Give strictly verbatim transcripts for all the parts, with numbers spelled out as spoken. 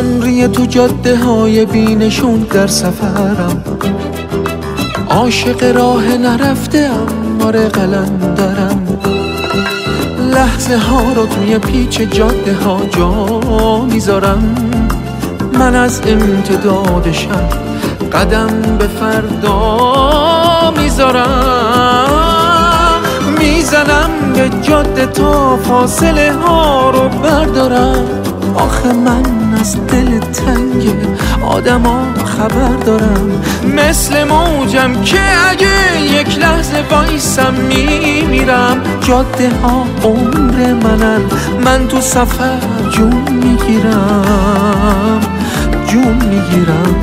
عمری تو جاده های بینشون در سفرم، عاشق راه نرفته آره قلندرم. لحظه ها رو توی پیچ جاده ها جا میذارم، من از امتداد شب قدم به فردا میذارم. میزنم به جاده تا فاصله ها رو بردارم، آخه من از دل تنگ آدم ها خبر دارم. مثل موجم که اگه یک لحظه وایسم میمیرم. جاده ها عمر منن، من تو سفر جون میگیرم جون میگیرم.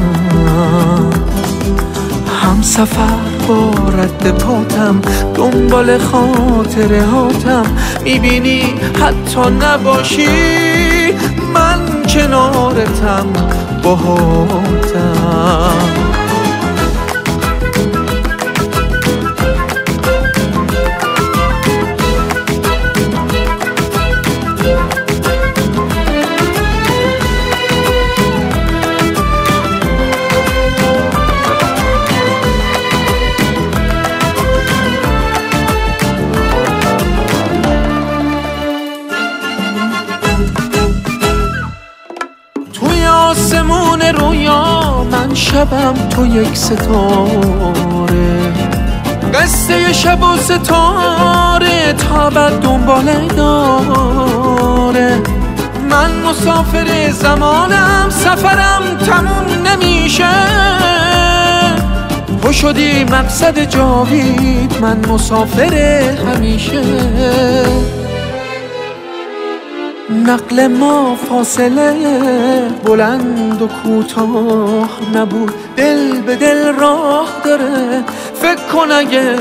هم سفر با رد پاتم، دنبال خاطره هاتم. میبینی حتی نباشی من کنارتم باهاتم. آسمون رویا من شبم تو یک ستاره، قصه شب و ستاره تا بعد دنباله داره. من مسافر زمانم، سفرم تموم نمیشه. تو شدی مقصد جاوید، من مسافر همیشه. نقل ما فاصله بلند و کوتاه نبود، دل به دل راه داره. فکر کن اگه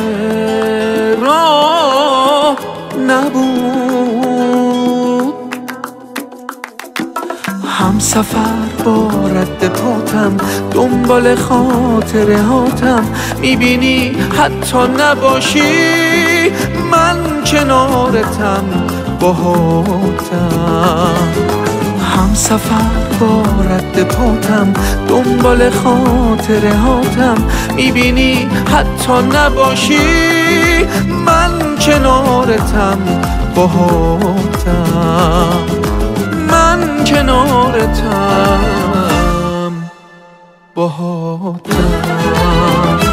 راه نبود. هم سفر با رد پاتم، دنبال خاطره هاتم. میبینی حتی نباشی من کنارتم باهاتم. هم سفر با رد پاتم، دنبال خاطره هاتم. میبینی حتی نباشی من کنارتم باهاتم. من کنارتم باهاتم.